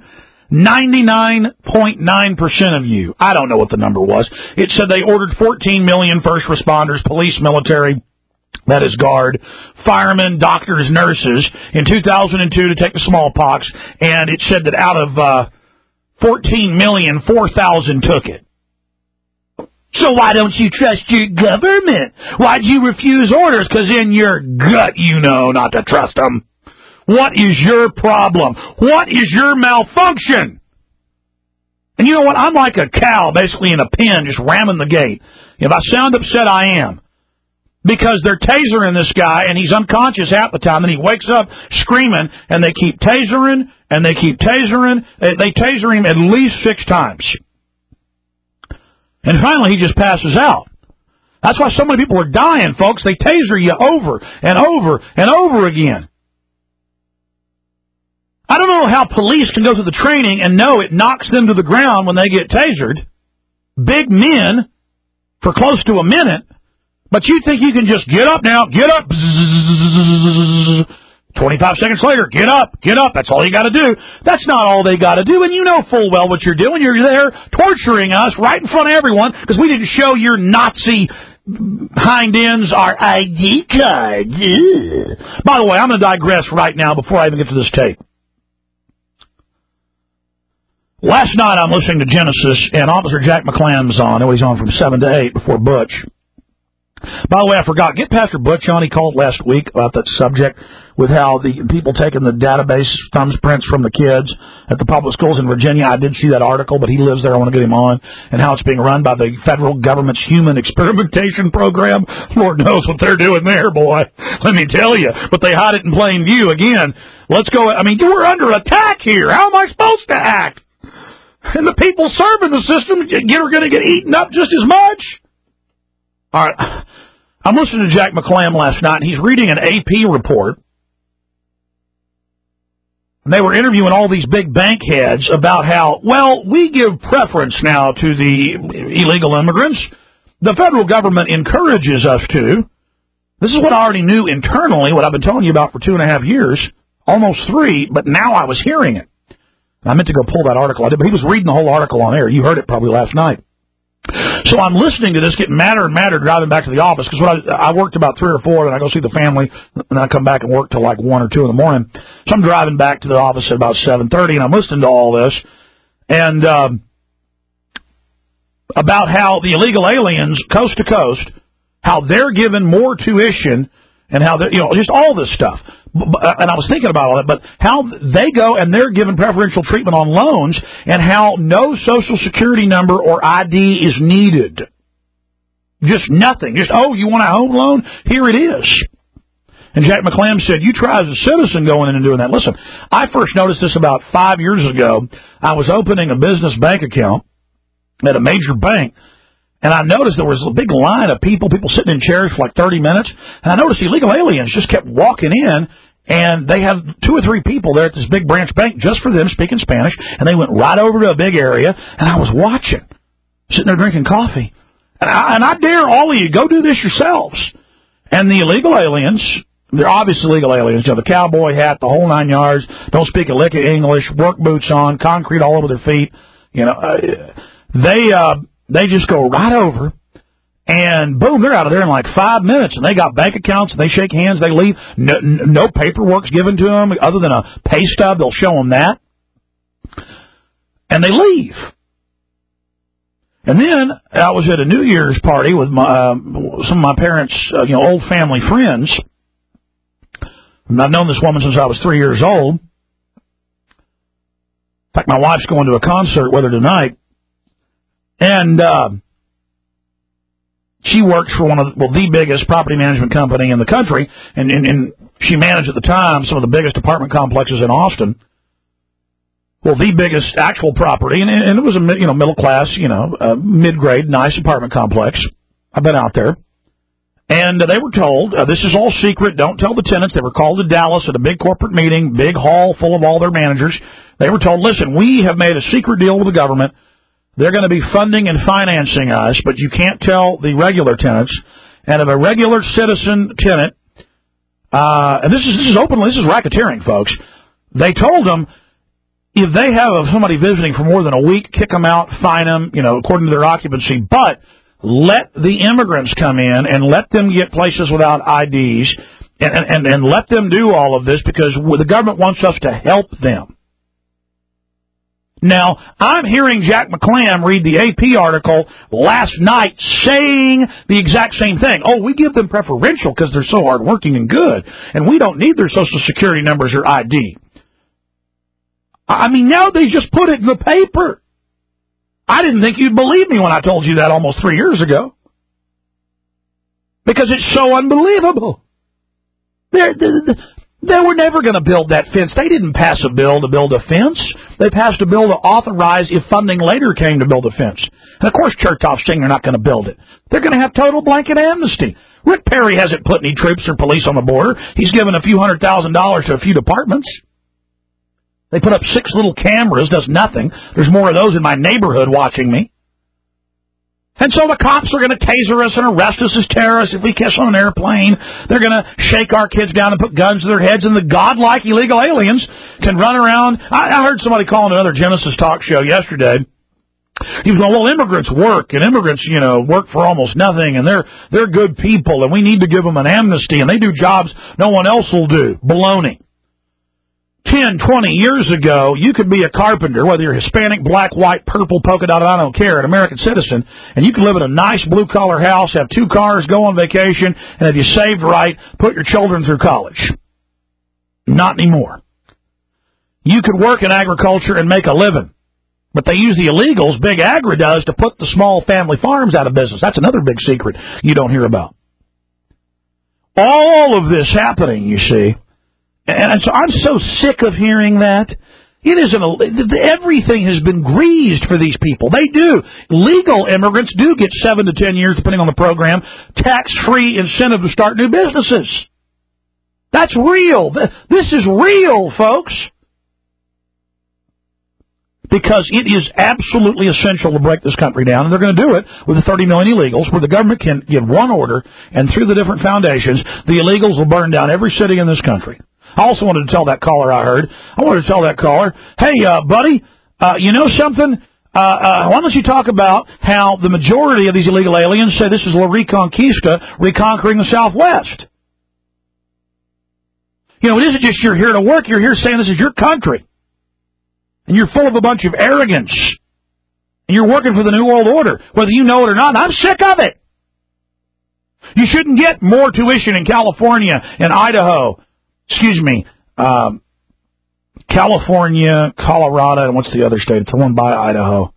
99.9% of you, I don't know what the number was, it said they ordered 14 million first responders, police, military, that is guard, firemen, doctors, nurses, in 2002 to take the smallpox, and it said that out of 14 million, 4,000 took it. So why don't you trust your government? Why'd you refuse orders? Because in your gut you know not to trust them. What is your problem? What is your malfunction? And you know what? I'm like a cow basically in a pen just ramming the gate. If I sound upset, I am. Because they're tasering this guy, and he's unconscious half the time, and he wakes up screaming, and they keep tasering, and they keep tasering. They taser him at least 6 times. And finally, he just passes out. That's why so many people are dying, folks. They taser you over and over and over again. I don't know how police can go through the training and know it knocks them to the ground when they get tasered. Big men for close to a minute. But you think you can just get up now, get up, 25 seconds later, get up. That's all you got to do. That's not all they got to do, and you know full well what you're doing. You're there torturing us right in front of everyone because we didn't show your Nazi hind ends our ID cards. By the way, I'm going to digress right now before I even get to this tape. Last night I'm listening to Genesis, and Officer Jack McClam's on. He's on from 7 to 8 before Butch. By the way, I forgot. Get Pastor Butch on. He called last week about that subject with how the people taking the database thumbprints from the kids at the public schools in Virginia. I did see that article, but he lives there. I want to get him on. And how it's being run by the federal government's human experimentation program. Lord knows what they're doing there, boy. Let me tell you. But they hide it in plain view. Again, let's go. I mean, we're under attack here. How am I supposed to act? And the people serving the system are going to get eaten up just as much. All right. I'm listening to Jack McClam last night, and he's reading an AP report. And they were interviewing all these big bank heads about how, well, we give preference now to the illegal immigrants. The federal government encourages us to. This is what I already knew internally, what I've been telling you about for 2.5 years, almost 3, but now I was hearing it. I meant to go pull that article I did, but he was reading the whole article on air. You heard it probably last night. So I'm listening to this, getting madder and madder, driving back to the office, because I worked about 3 or 4, then I go see the family, and I come back and work till like 1 or 2 in the morning. So I'm driving back to the office at about 7:30, and I'm listening to all this, and about how the illegal aliens, coast to coast, how they're given more tuition, and how they're, just all this stuff. And I was thinking about all that, but how they go and they're given preferential treatment on loans, and how no Social Security number or ID is needed. Just nothing. Just, you want a home loan? Here it is. And Jack McClam said, you try as a citizen going in and doing that. Listen, I first noticed this about 5 years ago. I was opening a business bank account at a major bank, and I noticed there was a big line of people sitting in chairs for like 30 minutes, and I noticed illegal aliens just kept walking in, and they had 2 or 3 people there at this big branch bank just for them speaking Spanish, and they went right over to a big area, and I was watching, sitting there drinking coffee. And I dare all of you, go do this yourselves. And the illegal aliens, they're obviously illegal aliens, the cowboy hat, the whole 9 yards, don't speak a lick of English, work boots on, concrete all over their feet, they just go right over, and boom, they're out of there in like 5 minutes, and they got bank accounts, and they shake hands, they leave. No paperwork's given to them other than a pay stub. They'll show them that, and they leave. And then I was at a New Year's party with some of my parents' old family friends. And I've known this woman since I was 3 years old. In fact, my wife's going to a concert with her tonight. And she works for the biggest property management company in the country, and she managed at the time some of the biggest apartment complexes in Austin. Well, the biggest actual property, and it was a middle class, mid-grade, nice apartment complex. I've been out there, and they were told this is all secret. Don't tell the tenants. They were called to Dallas at a big corporate meeting, big hall full of all their managers. They were told, listen, we have made a secret deal with the government. They're going to be funding and financing us, but you can't tell the regular tenants. And if a regular citizen tenant, and this is openly, this is racketeering, folks. They told them if they have somebody visiting for more than a week, kick them out, fine them, according to their occupancy. But let the immigrants come in and let them get places without IDs, and let them do all of this because the government wants us to help them. Now, I'm hearing Jack McClam read the AP article last night saying the exact same thing. We give them preferential because they're so hardworking and good, and we don't need their Social Security numbers or ID. I mean, now they just put it in the paper. I didn't think you'd believe me when I told you that almost 3 years ago. Because it's so unbelievable. They were never going to build that fence. They didn't pass a bill to build a fence. They passed a bill to authorize if funding later came to build a fence. And, of course, Chertoff's saying they're not going to build it. They're going to have total blanket amnesty. Rick Perry hasn't put any troops or police on the border. He's given a few $100,000 to a few departments. They put up 6 little cameras, does nothing. There's more of those in my neighborhood watching me. And so the cops are going to taser us and arrest us as terrorists if we kiss on an airplane. They're going to shake our kids down and put guns to their heads, and the godlike illegal aliens can run around. I heard somebody calling another Genesis talk show yesterday. He was going, well, immigrants work, and immigrants, work for almost nothing, and they're good people, and we need to give them an amnesty, and they do jobs no one else will do. Baloney. 10, 20 years ago, you could be a carpenter, whether you're Hispanic, black, white, purple, polka dot, I don't care, an American citizen, and you could live in a nice blue-collar house, have 2 cars, go on vacation, and if you saved right, put your children through college. Not anymore. You could work in agriculture and make a living, but they use the illegals, Big Agri does, to put the small family farms out of business. That's another big secret you don't hear about. All of this happening, you see. And so I'm so sick of hearing that. Everything has been greased for these people. They do. Legal immigrants do get 7 to 10 years, depending on the program, tax-free incentive to start new businesses. That's real. This is real, folks. Because it is absolutely essential to break this country down, and they're going to do it with the 30 million illegals, where the government can give one order, and through the different foundations, the illegals will burn down every city in this country. I also wanted to tell that caller hey, buddy, you know something? Why don't you talk about how the majority of these illegal aliens say this is La Reconquista, reconquering the Southwest? It isn't just you're here to work, you're here saying this is your country. And you're full of a bunch of arrogance. And you're working for the New World Order, whether you know it or not. And I'm sick of it. You shouldn't get more tuition in California and Idaho. California, Colorado, and what's the other state? It's the one by Idaho.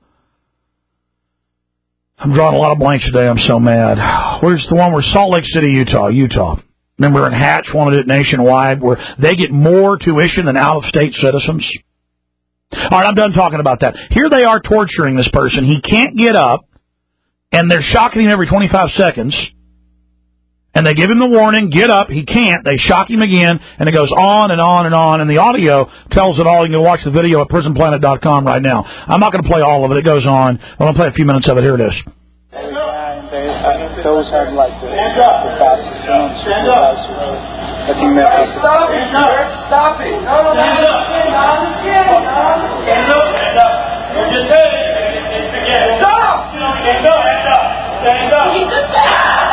I'm drawing a lot of blanks today. I'm so mad. Where's the one where Salt Lake City, Utah? Remember, in Hatch wanted it nationwide, where they get more tuition than out-of-state citizens? All right, I'm done talking about that. Here they are torturing this person. He can't get up, and they're shocking him every 25 seconds. And they give him the warning, get up, he can't. They shock him again, and it goes on and on and on. And the audio tells it all. You can watch the video at prisonplanet.com right now. I'm not going to play all of it. It goes on. I'm going to play a few minutes of it. Here it is. Those have like the fastest ones. Stop it! Stop it! No, stand up! Stand up! We're just saying. Stop! Stand up! Stand up!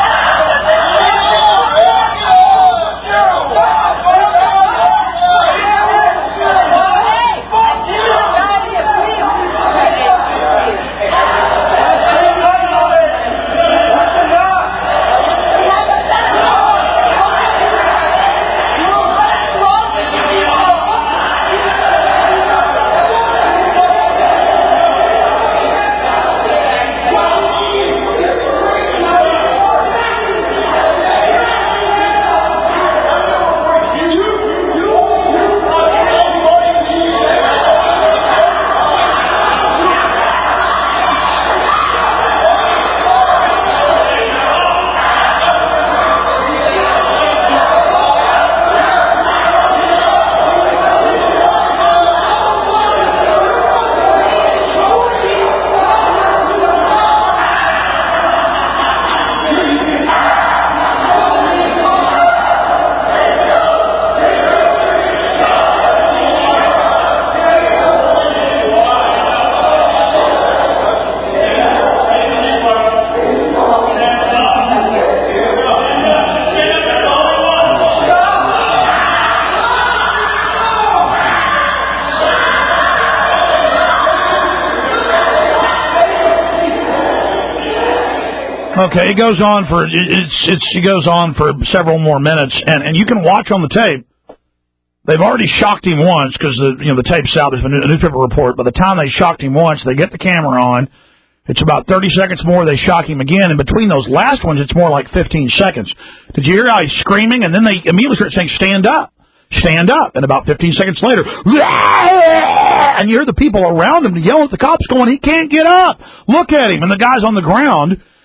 Okay, it goes on for several more minutes, and you can watch on the tape. They've already shocked him once because the tape's out. There's been a newspaper report. By the time they shocked him once, they get the camera on. It's about 30 seconds more. They shock him again, and between those last ones, it's more like 15 seconds. Did you hear how he's screaming? And then they immediately start saying, "Stand up, stand up!" And about 15 seconds later, and you hear the people around him yell at the cops, going, "He can't get up! Look at him!" And the guy's on the ground,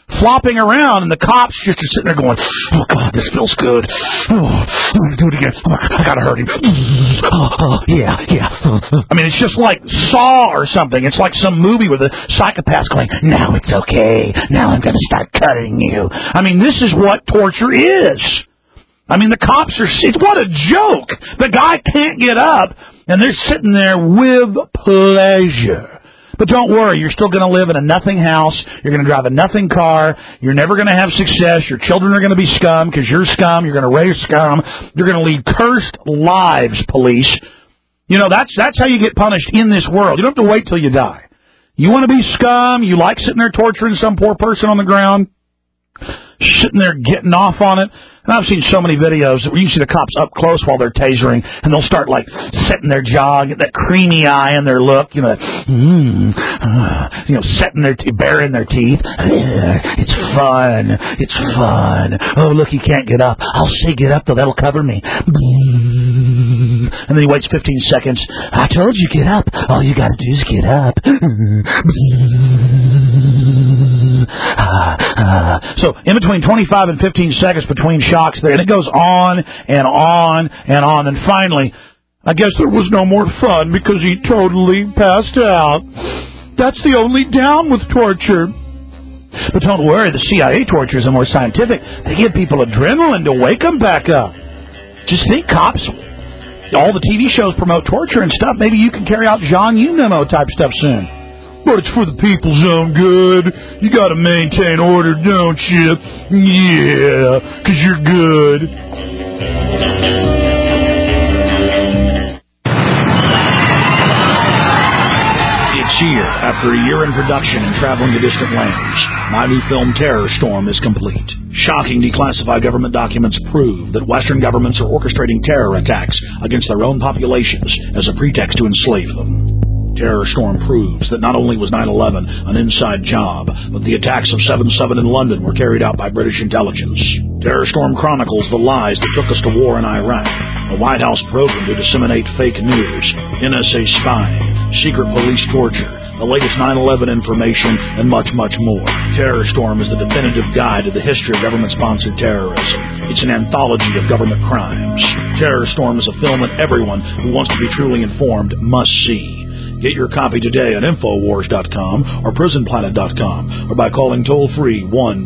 flopping around, and the cops just are sitting there going, oh, God, this feels good. Oh, do it again. Oh, I got to hurt him. Yeah. I mean, it's just like Saw or something. It's like some movie with a psychopath going, now it's okay. Now I'm going to start cutting you. I mean, this is what torture is. I mean, the cops are, what a joke. The guy can't get up, and they're sitting there with pleasure. But don't worry, you're still going to live in a nothing house. You're going to drive a nothing car. You're never going to have success. Your children are going to be scum because you're scum. You're going to raise scum. You're going to lead cursed lives, police. You know, that's how you get punished in this world. You don't have to wait till you die. You want to be scum? You like sitting there torturing some poor person on the ground? Sitting there getting off on it. And I've seen so many videos where you see the cops up close while they're tasering, and they'll start like setting their jaw, get that creamy eye in their look, you know, setting their baring their teeth. It's fun. It's fun. Oh, look, he can't get up. I'll say get up though. That'll cover me. And then he waits 15 seconds. I told you get up. All you got to do is get up. So in between 25 and 15 seconds between shocks there, and it goes on and on and on, and finally, I guess there was no more fun because he totally passed out. That's the only down with torture. But don't worry, the CIA tortures are more scientific. They give people adrenaline to wake them back up. Just think, cops, all the TV shows promote torture and stuff. Maybe you can carry out John Memo type stuff soon. But it's for the people's own good. You got to maintain order, don't you? Yeah, 'cause you're good. It's here. After a year in production and traveling to distant lands, my new film Terror Storm is complete. Shocking declassified government documents prove that Western governments are orchestrating terror attacks against their own populations as a pretext to enslave them. Terror Storm proves that not only was 9/11 an inside job, but the attacks of 7/7 in London were carried out by British intelligence. Terror Storm chronicles the lies that took us to war in Iraq, a White House program to disseminate fake news, NSA spying, secret police torture, the latest 9/11 information, and much, much more. Terror Storm is the definitive guide to the history of government-sponsored terrorism. It's an anthology of government crimes. Terror Storm is a film that everyone who wants to be truly informed must see. Get your copy today at Infowars.com or PrisonPlanet.com or by calling toll-free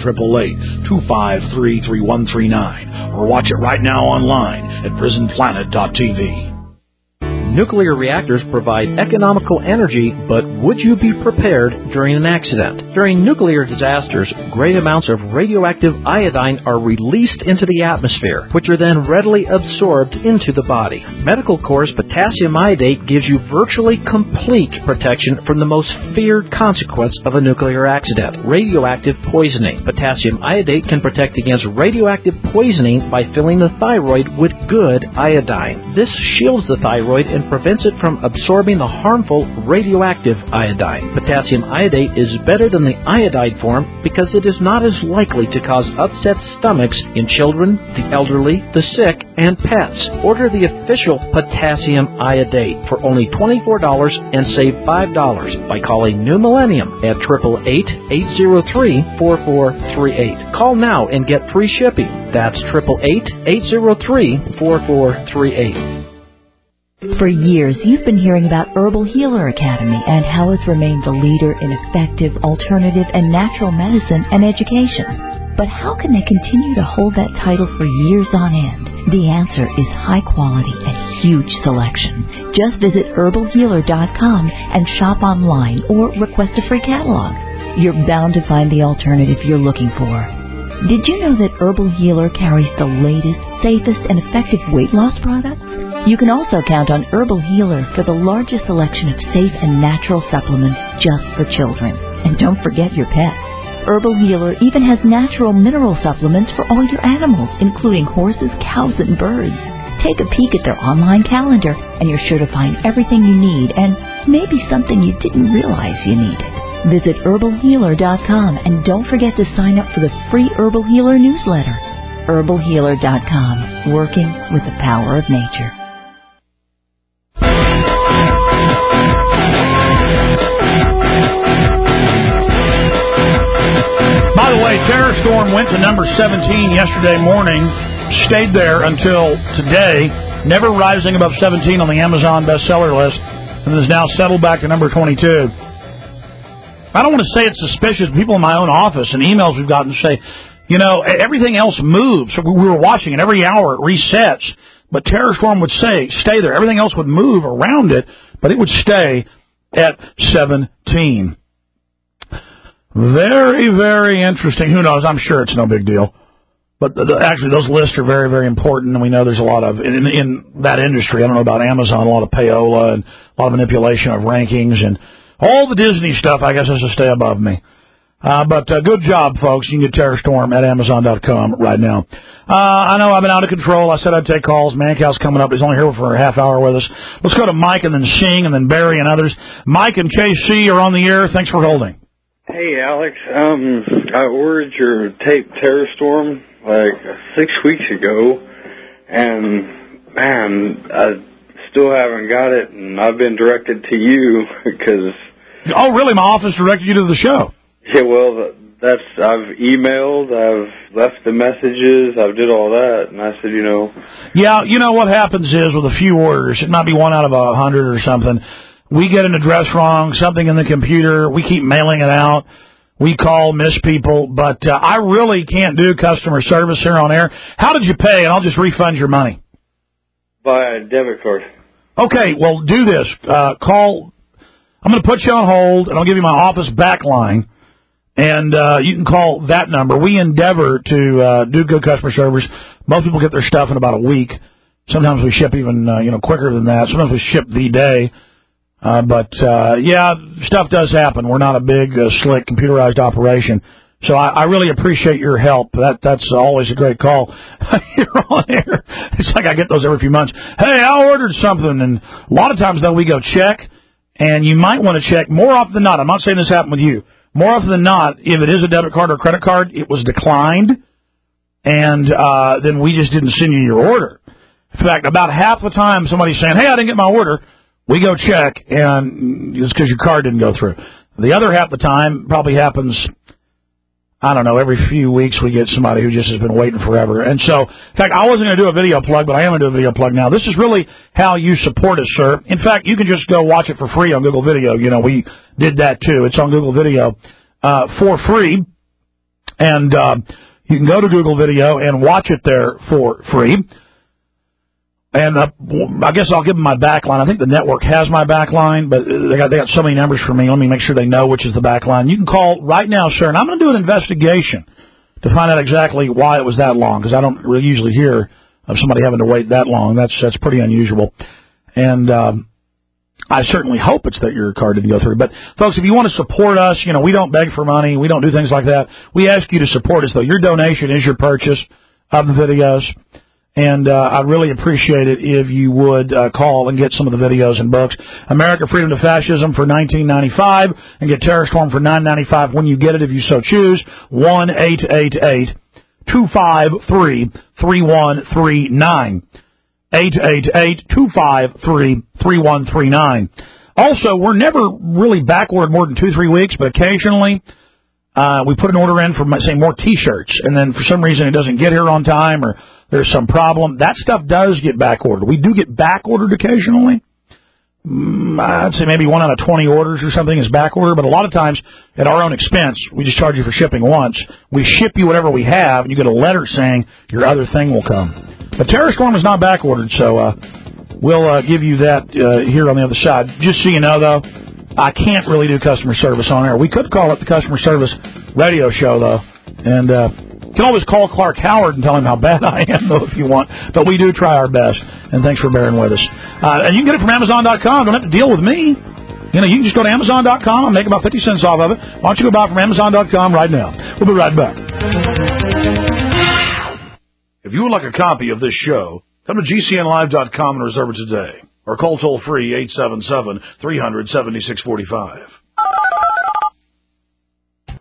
1-888-253-3139 or watch it right now online at PrisonPlanet.tv. Nuclear reactors provide economical energy, but would you be prepared during an accident? During nuclear disasters, great amounts of radioactive iodine are released into the atmosphere, which are then readily absorbed into the body. Medical Corps' potassium iodate gives you virtually complete protection from the most feared consequence of a nuclear accident, radioactive poisoning. Potassium iodate can protect against radioactive poisoning by filling the thyroid with good iodine. This shields the thyroid and prevents it from absorbing the harmful radioactive iodine. Potassium iodate is better than the iodide form because it is not as likely to cause upset stomachs in children, the elderly, the sick, and pets. Order the official potassium iodate for only $24 and save $5 by calling New Millennium at 888-803-4438. Call now and get free shipping. That's 888-803-4438. For years, you've been hearing about Herbal Healer Academy and how it's remained the leader in effective, alternative, and natural medicine and education. But how can they continue to hold that title for years on end? The answer is high quality and huge selection. Just visit herbalhealer.com and shop online or request a free catalog. You're bound to find the alternative you're looking for. Did you know that Herbal Healer carries the latest, safest, and effective weight loss products? You can also count on Herbal Healer for the largest selection of safe and natural supplements just for children. And don't forget your pets. Herbal Healer even has natural mineral supplements for all your animals, including horses, cows, and birds. Take a peek at their online calendar, and you're sure to find everything you need and maybe something you didn't realize you needed. Visit herbalhealer.com and don't forget to sign up for the free Herbal Healer newsletter. herbalhealer.com, working with the power of nature. By the way, Terror Storm went to number 17 yesterday morning, stayed there until today, never rising above 17 on the Amazon bestseller list, and is now settled back to number 22. I don't want to say it's suspicious. People in my own office and emails we've gotten say, you know, everything else moves. We were watching it every hour, it resets. But Terror Storm would stay there. Everything else would move around it, but it would stay at 17. Very, very interesting. Who knows? I'm sure it's no big deal. But actually, those lists are very, very important, and we know there's a lot of, in that industry, I don't know about Amazon, a lot of payola and a lot of manipulation of rankings, and all the Disney stuff, I guess, has to stay above me. But good job, folks. You can get Terror Storm at Amazon.com right now. I know I've been out of control. I said I'd take calls. Mancow's coming up. He's only here for a half hour with us. Let's go to Mike and then Sing and then Barry and others. Mike and KC are on the air. Thanks for holding. Hey, Alex. I ordered your tape Terror Storm like 6 weeks ago, and, man, I still haven't got it, and I've been directed to you because... Oh, really? My office directed you to the show? Yeah, well, I've emailed, I've left the messages, I've did all that, and I said, you know... Yeah, you know what happens is with a few orders, it might be 1 out of 100 or something, we get an address wrong, something in the computer, we keep mailing it out, we call, miss people, but I really can't do customer service here on air. How did you pay? And I'll just refund your money. By a debit card. Okay, well, do this. Call. I'm going to put you on hold, and I'll give you my office back line, and you can call that number. We endeavor to do good customer service. Most people get their stuff in about a week. Sometimes we ship even quicker than that. Sometimes we ship the day. But stuff does happen. We're not a big, slick, computerized operation. So I really appreciate your help. That's always a great call. You're on air. It's like I get those every few months. Hey, I ordered something. And a lot of times, though, we go check. And you might want to check more often than not. I'm not saying this happened with you. More often than not, if it is a debit card or credit card, it was declined. And then we just didn't send you your order. In fact, about half the time somebody's saying, hey, I didn't get my order. We go check, and it's because your card didn't go through. The other half the time probably happens, I don't know, every few weeks we get somebody who just has been waiting forever. And so, in fact, I wasn't going to do a video plug, but I am going to do a video plug now. This is really how you support us, sir. In fact, you can just go watch it for free on Google Video. You know, we did that, too. It's on Google Video for free. And you can go to Google Video and watch it there for free. And I guess I'll give them my back line. I think the network has my back line, but they got so many numbers for me. Let me make sure they know which is the back line. You can call right now, sir, and I'm going to do an investigation to find out exactly why it was that long, because I don't really usually hear of somebody having to wait that long. That's pretty unusual. And I certainly hope it's that your card didn't go through. But, folks, if you want to support us, you know, we don't beg for money. We don't do things like that. We ask you to support us, though. Your donation is your purchase of the videos. And I'd really appreciate it if you would call and get some of the videos and books. America Freedom to Fascism for $19.95 and get Terror Storm for $9.95 when you get it, if you so choose. 1-888-253-3139. 888-253-3139. Also, we're never really backward more than 2-3 weeks, but occasionally we put an order in for, say, more T-shirts, and then for some reason it doesn't get here on time or there's some problem. That stuff does get back-ordered. We do get back-ordered occasionally. I'd say maybe 1 out of 20 orders or something is back-ordered, but a lot of times at our own expense, we just charge you for shipping once. We ship you whatever we have, and you get a letter saying your other thing will come. But Terror Storm is not back-ordered, so we'll give you that here on the other side. Just so you know, though, I can't really do customer service on air. We could call it the customer service radio show, though, and you can always call Clark Howard and tell him how bad I am, though, if you want. But we do try our best, and thanks for bearing with us. And you can get it from Amazon.com. Don't have to deal with me. You know, you can just go to Amazon.com and make about 50 cents off of it. Why don't you go buy it from Amazon.com right now? We'll be right back. If you would like a copy of this show, come to GCNlive.com and reserve it today. Or call toll-free 877-300-7645.